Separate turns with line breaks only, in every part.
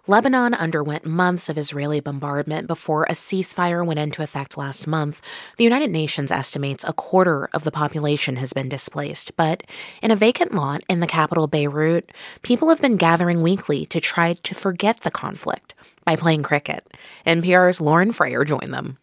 Lebanon underwent months of Israeli bombardment before a ceasefire went into effect last month. The United Nations estimates a quarter of the population has been displaced, but in a vacant lot in the capital Beirut, people have been gathering weekly to try to forget the conflict by playing cricket. NPR's Lauren Frayer joined them.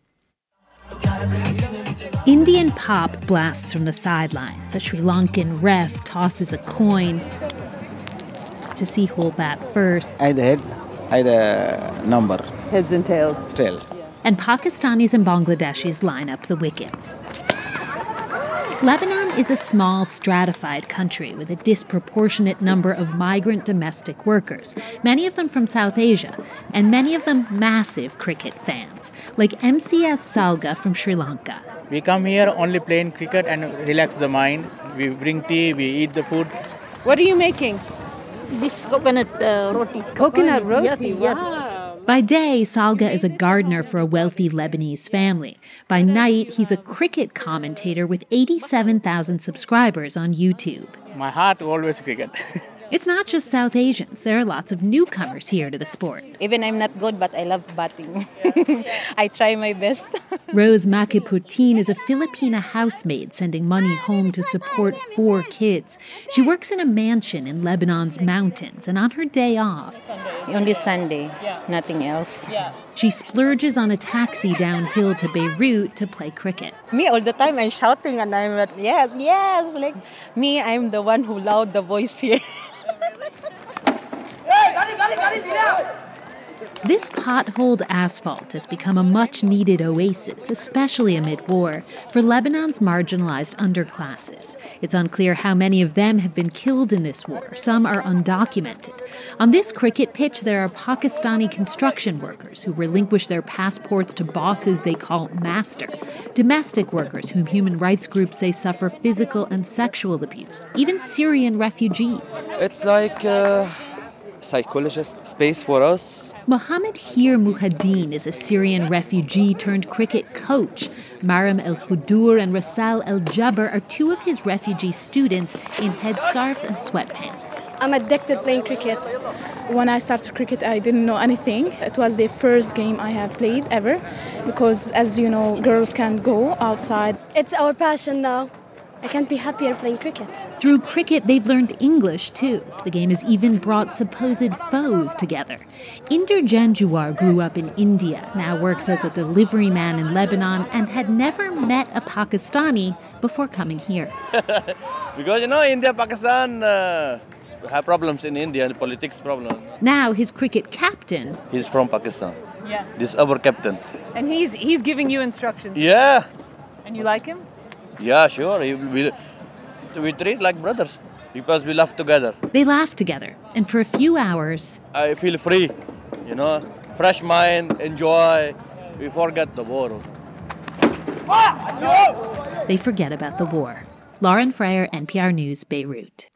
Indian pop blasts from the sidelines. A Sri Lankan ref tosses a coin to see who'll bat first.
Either head, either number.
Heads and tails.
Tail.
And Pakistanis and Bangladeshis line up the wickets. Lebanon is a small, stratified country with a disproportionate number of migrant domestic workers, many of them from South Asia, and many of them massive cricket fans, like MCS Salga from Sri Lanka.
We come here only playing cricket and relax the mind. We bring tea, we eat the food.
What are you making?
This coconut roti.
Coconut roti?
Yes.
Wow.
By day, Salga is a gardener for a wealthy Lebanese family. By night, he's a cricket commentator with 87,000 subscribers on YouTube.
My heart always cricket.
It's not just South Asians. There are lots of newcomers here to the sport.
Even I'm not good, but I love batting. I try my best.
Rose Makiputin is a Filipina housemaid sending money home to support 4 kids. She works in a mansion in Lebanon's mountains, and on her day off...
Only Sunday, nothing else.
She splurges on a taxi downhill to Beirut to play cricket.
Me, all the time, I'm shouting and I'm like, yes. Like me, I'm the one who loud the voice here.
This potholed asphalt has become a much-needed oasis, especially amid war, for Lebanon's marginalized underclasses. It's unclear how many of them have been killed in this war. Some are undocumented. On this cricket pitch, there are Pakistani construction workers who relinquish their passports to bosses they call master, domestic workers whom human rights groups say suffer physical and sexual abuse, even Syrian refugees.
It's like psychologist space for us.
Mohammed Hir Muhaddin is a Syrian refugee turned cricket coach. Maram El-Khudur and Rasal El-Jabr are 2 of his refugee students in headscarves and sweatpants.
I'm addicted playing cricket. When I started cricket, I didn't know anything. It was the first game I have played ever because, as you know, girls can go outside.
It's our passion now. I can't be happier playing cricket.
Through cricket, they've learned English, too. The game has even brought supposed foes together. Inder Janjuar grew up in India, now works as a delivery man in Lebanon, and had never met a Pakistani before coming here.
Because, India, Pakistan have problems in India, the politics problem.
Now his cricket captain...
He's from Pakistan.
Yeah.
This is our captain.
And he's giving you instructions?
Yeah.
And you like him?
Yeah, sure. We treat like brothers because we laugh together.
They laugh together, and for a few hours...
I feel free, fresh mind, enjoy. We forget the war.
They forget about the war. Lauren Frayer, NPR News, Beirut.